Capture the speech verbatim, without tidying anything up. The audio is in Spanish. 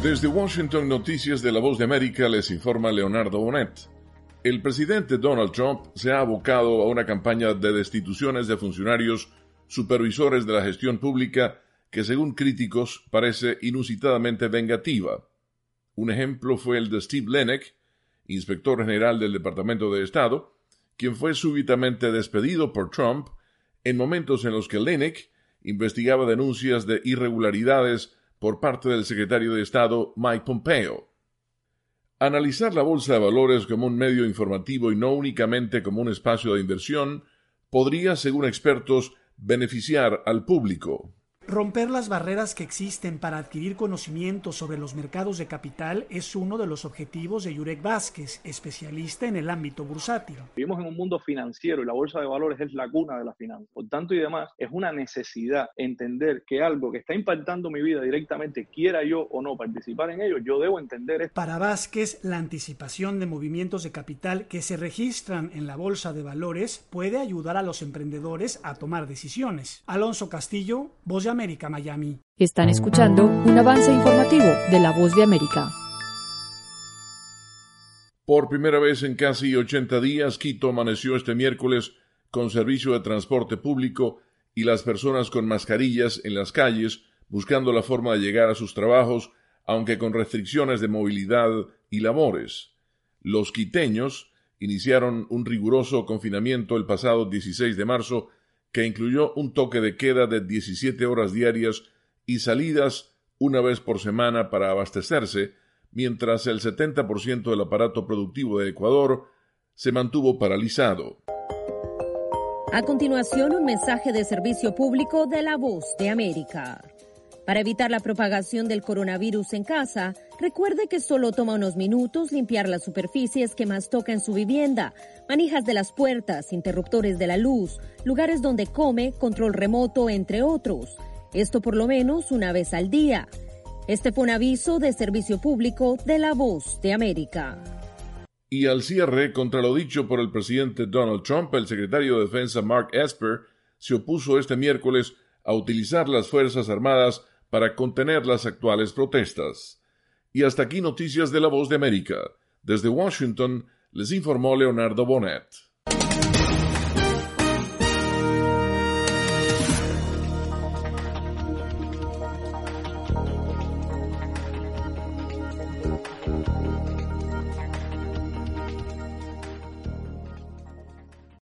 Desde Washington, Noticias de la Voz de América, les informa Leonardo Bonet. El presidente Donald Trump se ha abocado a una campaña de destituciones de funcionarios supervisores de la gestión pública que, según críticos, parece inusitadamente vengativa. Un ejemplo fue el de Steve Linick, inspector general del Departamento de Estado, quien fue súbitamente despedido por Trump en momentos en los que Linick investigaba denuncias de irregularidades por parte del secretario de Estado Mike Pompeo. Analizar la bolsa de valores como un medio informativo y no únicamente como un espacio de inversión podría, según expertos, beneficiar al público. Romper las barreras que existen para adquirir conocimiento sobre los mercados de capital es uno de los objetivos de Yurek Vázquez, especialista en el ámbito bursátil. Vivimos en un mundo financiero y la bolsa de valores es la cuna de la finanza. Por tanto y demás, es una necesidad entender que algo que está impactando mi vida directamente, quiera yo o no participar en ello, yo debo entender esto. Para Vázquez, la anticipación de movimientos de capital que se registran en la bolsa de valores puede ayudar a los emprendedores a tomar decisiones. Alonso Castillo, Voz de América, Miami. Están escuchando un avance informativo de La Voz de América. Por primera vez en casi ochenta días, Quito amaneció este miércoles con servicio de transporte público y las personas con mascarillas en las calles buscando la forma de llegar a sus trabajos, aunque con restricciones de movilidad y labores. Los quiteños iniciaron un riguroso confinamiento el pasado dieciséis de marzo que incluyó un toque de queda de diecisiete horas diarias y salidas una vez por semana para abastecerse, mientras el setenta por ciento del aparato productivo de Ecuador se mantuvo paralizado. A continuación, un mensaje de servicio público de La Voz de América. Para evitar la propagación del coronavirus en casa, recuerde que solo toma unos minutos limpiar las superficies que más toca en su vivienda, manijas de las puertas, interruptores de la luz, lugares donde come, control remoto, entre otros. Esto por lo menos una vez al día. Este fue un aviso de servicio público de La Voz de América. Y al cierre, contra lo dicho por el presidente Donald Trump, el secretario de Defensa Mark Esper se opuso este miércoles a utilizar las Fuerzas Armadas para contener las actuales protestas. Y hasta aquí Noticias de La Voz de América. Desde Washington les informó Leonardo Bonet.